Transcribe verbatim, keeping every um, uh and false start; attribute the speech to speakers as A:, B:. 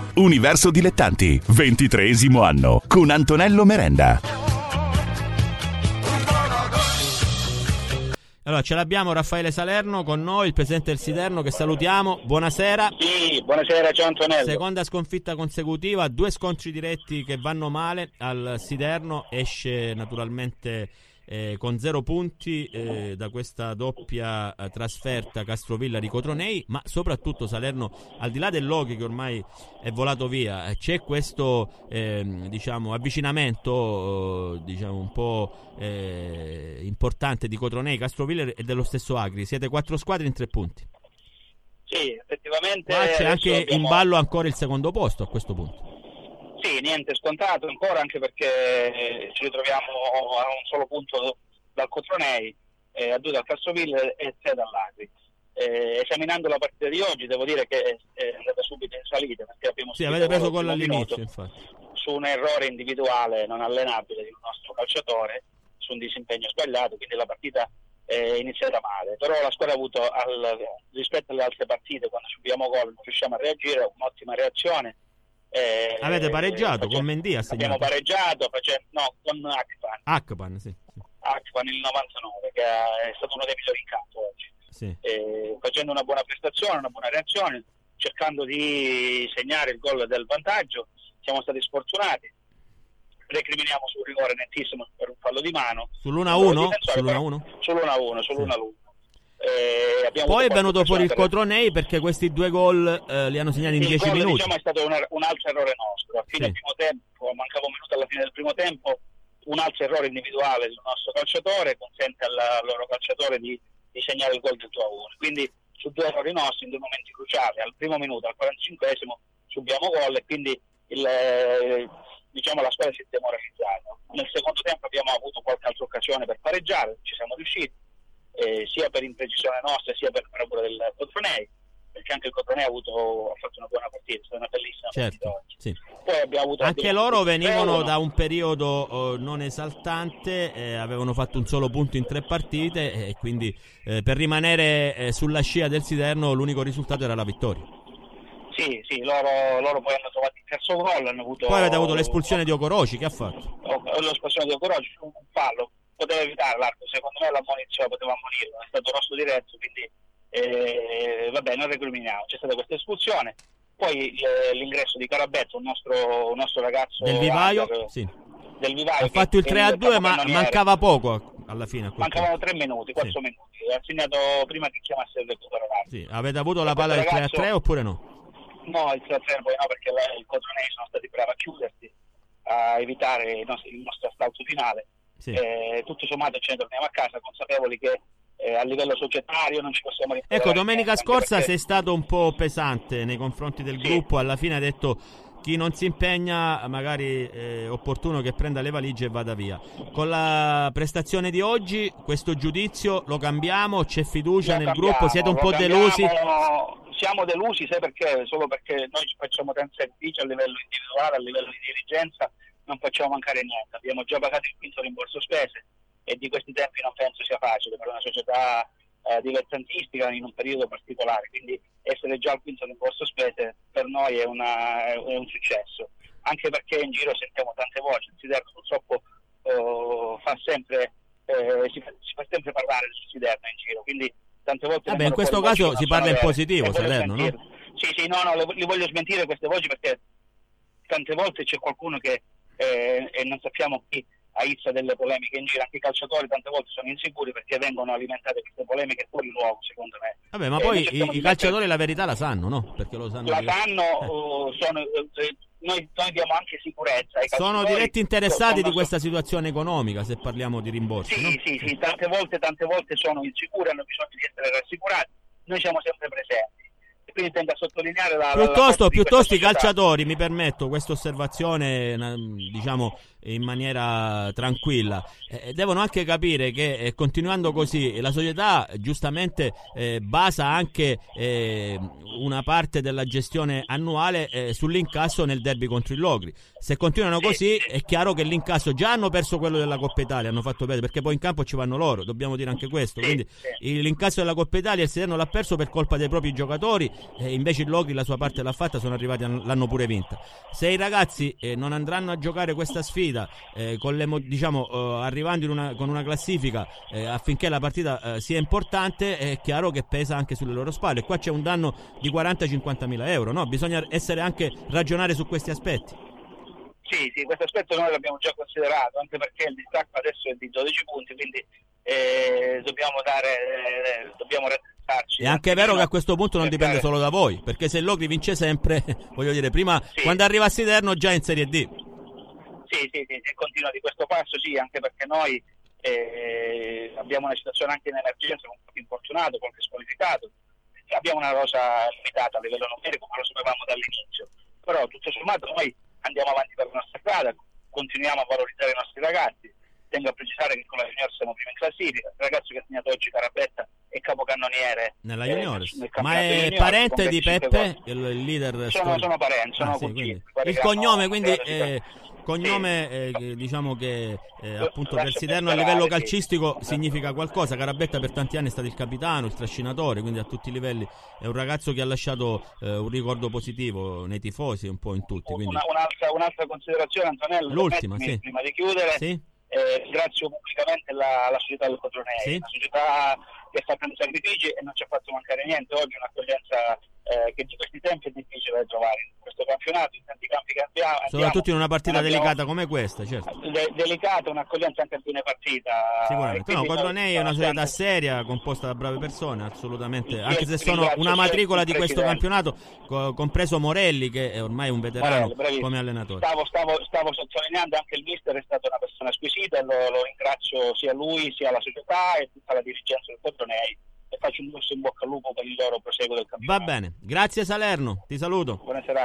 A: Universo Dilettanti, ventitreesimo anno, con Antonello Merenda.
B: Allora, ce l'abbiamo Raffaele Salerno con noi, il presidente del Siderno, che salutiamo. Buonasera.
C: Sì, buonasera, ciao Antonello.
B: Seconda sconfitta consecutiva, due scontri diretti che vanno male al Siderno, esce naturalmente eh, con zero punti eh, da questa doppia eh, trasferta Castrovillari-Cotronei, ma soprattutto Salerno, al di là del Loghi che ormai è volato via, eh, c'è questo eh, diciamo avvicinamento eh, diciamo un po' eh, importante di Cotronei, Castrovillari e dello stesso Agri. Siete quattro squadre in tre punti.
C: Sì, effettivamente.
B: Ma c'è anche
C: abbiamo...
B: in ballo ancora il secondo posto a questo punto.
C: Sì, niente scontato ancora, anche perché ci ritroviamo a un solo punto dal Cotronei, eh, a due dal Castroville e tre dall'Agri. Eh, esaminando la partita di oggi, devo dire che è andata subito in salita, perché abbiamo
B: sì, avete preso gol all'inizio, infatti,
C: su un errore individuale non allenabile di un nostro calciatore, su un disimpegno sbagliato, quindi la partita è iniziata male. Però la squadra ha avuto, al, rispetto alle altre partite, quando subiamo gol non riusciamo a reagire, un'ottima reazione.
B: Eh, Avete pareggiato
C: facendo,
B: con Mendy?
C: Abbiamo pareggiato facendo, no, con Akpan.
B: Akpan, sì, sì.
C: Akpan il novantanove, che è stato uno dei migliori in campo oggi.
B: Sì.
C: Eh, facendo una buona prestazione, una buona reazione, cercando di segnare il gol del vantaggio. Siamo stati sfortunati. Recriminiamo sul rigore nettissimo per un fallo di mano.
B: Sull'uno a uno? Sull'uno a uno?
C: Sull'uno a uno, sull'uno a uno.
B: Eh, Poi è venuto fuori il Cotronei perché questi due gol eh, li hanno segnati in dieci minuti.
C: Diciamo è stato un, un altro errore nostro. A fine
B: sì.
C: primo tempo, mancava un minuto alla fine del primo tempo, un altro errore individuale del nostro calciatore consente al, al loro calciatore di, di segnare il gol del due a uno. Quindi su due errori nostri in due momenti cruciali, al primo minuto, al quarantacinquesimo subiamo gol e quindi il, eh, diciamo la squadra si è demoralizzata. Nel secondo tempo abbiamo avuto qualche altra occasione per pareggiare, ci siamo riusciti. Eh, sia per imprecisione nostra sia per bravura del Cotronei, perché anche il Cotronei ha, avuto, ha fatto una buona partita, è stata una bellissima
B: certo,
C: partita oggi.
B: Sì.
C: Poi abbiamo avuto
B: anche loro venivano da un periodo oh, non esaltante, eh, avevano fatto un solo punto in tre partite e quindi eh, per rimanere eh, sulla scia del Siderno l'unico risultato era la vittoria.
C: Sì, sì, loro, loro poi hanno trovato il terzo gol, hanno avuto...
B: Poi avete avuto l'espulsione di Okoroci, che ha fatto?
C: L'espulsione di Okoroci, un fallo, poteva evitare l'arco, secondo me l'ammonizione poteva ammonire, è stato rosso diretto, quindi eh, vabbè, non recriminiamo, c'è stata questa espulsione, poi l'ingresso di Carabezzo, un nostro, un nostro ragazzo
B: del Vivaio,
C: under,
B: sì.
C: del Vivaio,
B: ha fatto il tre a due, ma mancava poco alla fine.
C: Mancavano tre minuti, quattro sì. minuti, ha segnato prima che chiamasse il recupero.
B: Sì. Avete avuto la palla del tre a tre oppure no?
C: No, il tre a tre poi no, perché il Cotronei sono stati bravi a chiudersi, a evitare il nostro, il nostro assalto finale. Sì. Eh, tutto sommato ce ne torniamo a casa consapevoli che eh, a livello societario non ci possiamo rimproverare.
B: Ecco, domenica scorsa
C: perché...
B: sei stato un po' pesante nei confronti del sì. gruppo, alla fine hai detto chi non si impegna magari è opportuno che prenda le valigie e vada via. Con la prestazione di oggi questo giudizio lo cambiamo, c'è fiducia lo nel cambiamo, gruppo, siete un po' cambiamo, delusi?
C: Siamo delusi, sai perché? Solo perché noi facciamo tanti sacrifici a livello individuale, a livello di dirigenza, non facciamo mancare niente. Abbiamo già pagato il quinto rimborso spese e di questi tempi non penso sia facile per una società eh, dilettantistica in un periodo particolare, quindi essere già al quinto rimborso spese per noi è, una, è un successo, anche perché in giro sentiamo tante voci. Il Siderno purtroppo eh, fa sempre eh, si, fa, si fa sempre parlare del Siderno in giro, quindi tante volte
B: vabbè, in questo caso si parla in positivo, Salerno, no?
C: Sì, sì, no, no, le, li voglio smentire queste voci perché tante volte c'è qualcuno che eh, e non sappiamo chi aizza delle polemiche in giro, anche i calciatori tante volte sono insicuri perché vengono alimentate queste polemiche fuori luogo, secondo me.
B: Vabbè, ma
C: eh,
B: poi i, i calciatori la verità la sanno, no? Perché lo sanno.
C: La
B: che...
C: sanno,
B: eh.
C: uh, sono, uh, noi, noi diamo anche sicurezza ai calciatori.
B: Sono diretti interessati
C: sono,
B: di questa situazione economica, se parliamo di rimborsi,
C: sì,
B: no?
C: Sì, sì, sì, tante volte, tante volte sono insicuri, hanno bisogno di essere rassicurati, noi siamo sempre presenti. Quindi tendo a sottolineare la,
B: piuttosto,
C: la
B: piuttosto
C: di
B: i calciatori, mi permetto questa osservazione, diciamo in maniera tranquilla. Eh, devono anche capire che eh, continuando così la società giustamente eh, basa anche eh, una parte della gestione annuale eh, sull'incasso nel derby contro il Locri. Se continuano così è chiaro che l'incasso, già hanno perso quello della Coppa Italia, hanno fatto bene perché poi in campo ci vanno loro, dobbiamo dire anche questo, quindi il, l'incasso della Coppa Italia il Siderno l'ha perso per colpa dei propri giocatori, e invece il Locri la sua parte l'ha fatta, sono arrivati, l'hanno pure vinta. Se i ragazzi eh, non andranno a giocare questa sfida eh, con le, diciamo eh, arrivando in una, con una classifica eh, affinché la partita eh, sia importante, è chiaro che pesa anche sulle loro spalle. Qua c'è un danno di quaranta cinquanta mila euro, no? Bisogna essere anche ragionare su questi aspetti.
C: Sì, sì, questo aspetto noi l'abbiamo già considerato, anche perché il distacco adesso è di dodici punti, quindi eh, dobbiamo dare eh, dobbiamo raddrizzarci.
B: È anche vero che a questo punto non dipende solo da voi, perché se il Locri vince sempre, voglio dire, prima sì. Quando arriva a Siderno già in Serie D.
C: Sì, sì, sì, se continua di questo passo sì, anche perché noi eh, abbiamo una situazione anche in emergenza, con qualche infortunato, qualche squalificato, abbiamo una rosa limitata a livello numerico, ma lo sapevamo dall'inizio, però tutto sommato noi andiamo avanti per la nostra strada, continuiamo a valorizzare i nostri ragazzi. Tengo a precisare che con la Junior siamo prima in classifica. Il ragazzo che ha segnato oggi Carabetta è capocannoniere
B: nella
C: eh,
B: Juniors,
C: nel
B: ma è
C: junior,
B: parente di Peppe, il, il leader.
C: Sono, sono parenti, sono
B: ah, sì,
C: cugini,
B: il cognome quindi eh, cognome sì. eh, diciamo che eh, appunto per Siderno a livello calcistico sì. Significa qualcosa. Carabetta per tanti anni è stato il capitano, il trascinatore, quindi a tutti i livelli è un ragazzo che ha lasciato eh, un ricordo positivo nei tifosi e un po' in tutti, quindi...
C: Una, un'altra, un'altra considerazione, Antonello,
B: l'ultima, sì.
C: prima di chiudere,
B: sì?
C: eh, ringrazio pubblicamente la, la società del Codronei, sì? Una società che sta facendo sacrifici e non ci ha fatto mancare niente. Oggi un'accoglienza eh, che di questi tempi è difficile da trovare in questo campionato, in tanti campi che abbiamo,
B: soprattutto in una partita
C: abbiamo,
B: delicata come questa, certo.
C: De- delicata, un'accoglienza anche a fine partita.
B: Sicuramente. No, Codronei è una società seria, composta da brave persone, assolutamente, sì, anche se sono una matricola di questo campionato, co- compreso Morelli, che è ormai un veterano Morelli, come allenatore.
C: Stavo, stavo, stavo sottolineando anche il mister, è stata una persona squisita e lo, lo ringrazio sia lui sia la società e tutta la dirigenza del Codronei, e faccio un grosso in bocca al lupo per il loro proseguo del campionato.
B: Va bene, grazie Salerno, ti saluto.
C: Buona serata.